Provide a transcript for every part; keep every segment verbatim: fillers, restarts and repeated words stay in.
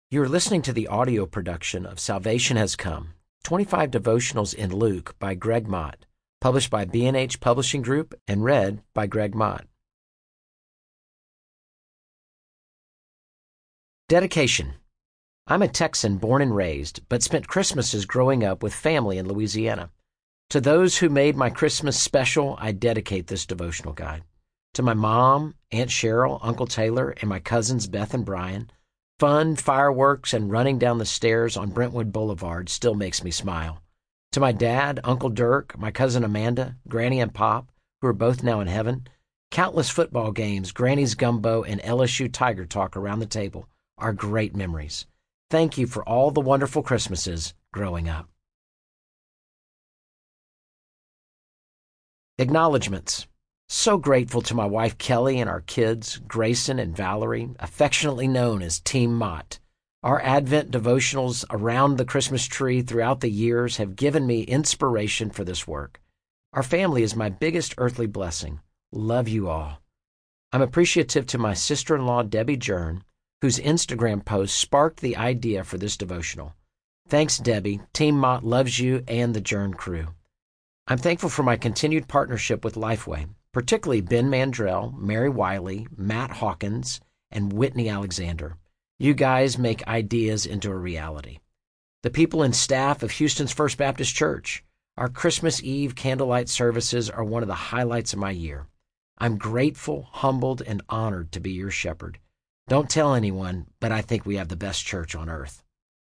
You're listening to the audio production of Salvation Has Come, twenty-five Devotionals in Luke by Greg Mott, published by B and H Publishing Group and read by Greg Mott. Dedication. I'm a Texan born and raised, but spent Christmases growing up with family in Louisiana. To those who made my Christmas special, I dedicate this devotional guide. To my mom, Aunt Cheryl, Uncle Taylor, and my cousins Beth and Brian, fun, fireworks, and running down the stairs on Brentwood Boulevard still makes me smile. To my dad, Uncle Dirk, my cousin Amanda, Granny and Pop, who are both now in heaven, countless football games, Granny's gumbo, and L S U Tiger Talk around the table are great memories. Thank you for all the wonderful Christmases growing up. Acknowledgements. So grateful to my wife Kelly and our kids, Grayson and Valerie, affectionately known as Team Mott. Our Advent devotionals around the Christmas tree throughout the years have given me inspiration for this work. Our family is my biggest earthly blessing. Love you all. I'm appreciative to my sister-in-law Debbie Jern, whose Instagram post sparked the idea for this devotional. Thanks, Debbie. Team Mott loves you and the Jern crew. I'm thankful for my continued partnership with Lifeway, particularly Ben Mandrell, Mary Wiley, Matt Hawkins, and Whitney Alexander. You guys make ideas into a reality. The people and staff of Houston's First Baptist Church. Our Christmas Eve candlelight services are one of the highlights of my year. I'm grateful, humbled, and honored to be your shepherd. Don't tell anyone, but I think we have the best church on earth.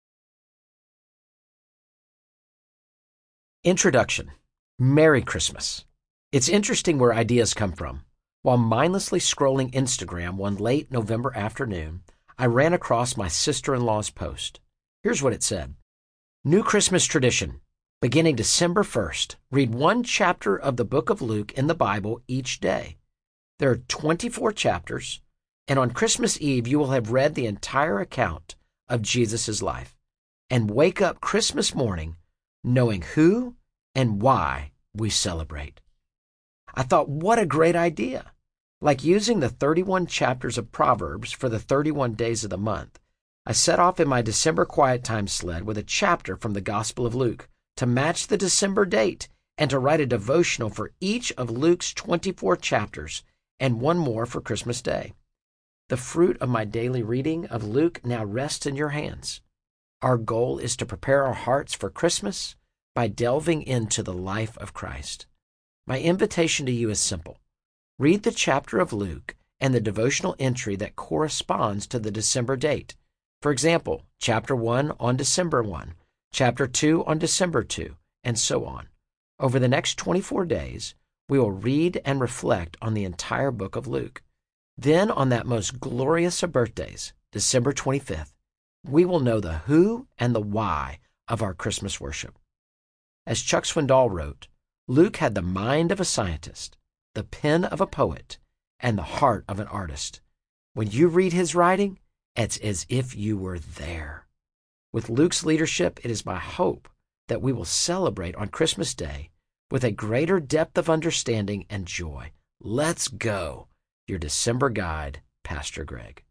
Introduction. Merry Christmas. It's interesting where ideas come from. While mindlessly scrolling Instagram one late November afternoon, I ran across my sister-in-law's post. Here's what it said. New Christmas tradition. Beginning December first, read one chapter of the book of Luke in the Bible each day. There are twenty-four chapters, and on Christmas Eve you will have read the entire account of Jesus' life and wake up Christmas morning knowing who and why we celebrate. I thought, what a great idea. Like using the thirty-one chapters of Proverbs for the thirty-one days of the month, I set off in my December quiet time sled with a chapter from the Gospel of Luke to match the December date and to write a devotional for each of Luke's twenty-four chapters and one more for Christmas Day. The fruit of my daily reading of Luke now rests in your hands. Our goal is to prepare our hearts for Christmas by delving into the life of Christ. My invitation to you is simple. Read the chapter of Luke and the devotional entry that corresponds to the December date. For example, chapter one on December first, chapter two on December second, and so on. Over the next twenty-four days, we will read and reflect on the entire book of Luke. Then, on that most glorious of birthdays, December twenty-fifth, we will know the who and the why of our Christmas worship. As Chuck Swindoll wrote, Luke had the mind of a scientist, the pen of a poet, and the heart of an artist. When you read his writing, it's as if you were there. With Luke's leadership, it is my hope that we will celebrate on Christmas Day with a greater depth of understanding and joy. Let's go. Your December guide, Pastor Greg.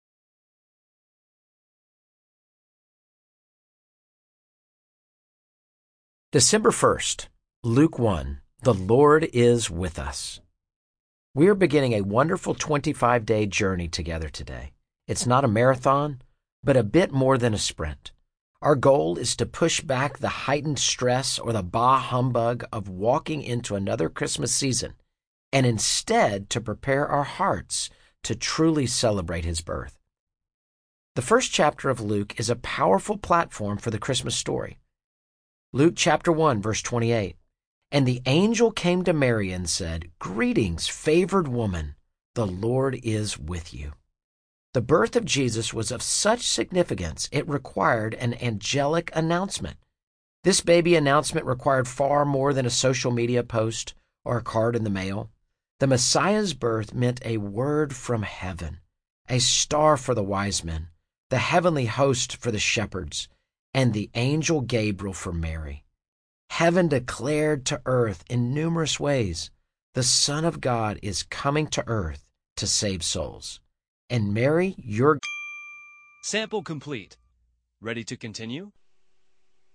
December first, Luke one, The Lord is with us. We are beginning a wonderful twenty-five day journey together today. It's not a marathon, but a bit more than a sprint. Our goal is to push back the heightened stress or the bah humbug of walking into another Christmas season, and instead to prepare our hearts to truly celebrate his birth. The first chapter of Luke is a powerful platform for the Christmas story. Luke chapter one, verse twenty-eight. And the angel came to Mary and said, Greetings, favored woman, the Lord is with you. The birth of Jesus was of such significance it required an angelic announcement. This baby announcement required far more than a social media post or a card in the mail. The Messiah's birth meant a word from heaven, a star for the wise men, the heavenly host for the shepherds, and the angel Gabriel for Mary. Heaven declared to earth in numerous ways, the Son of God is coming to earth to save souls. And Mary, your Sample complete. Ready to continue?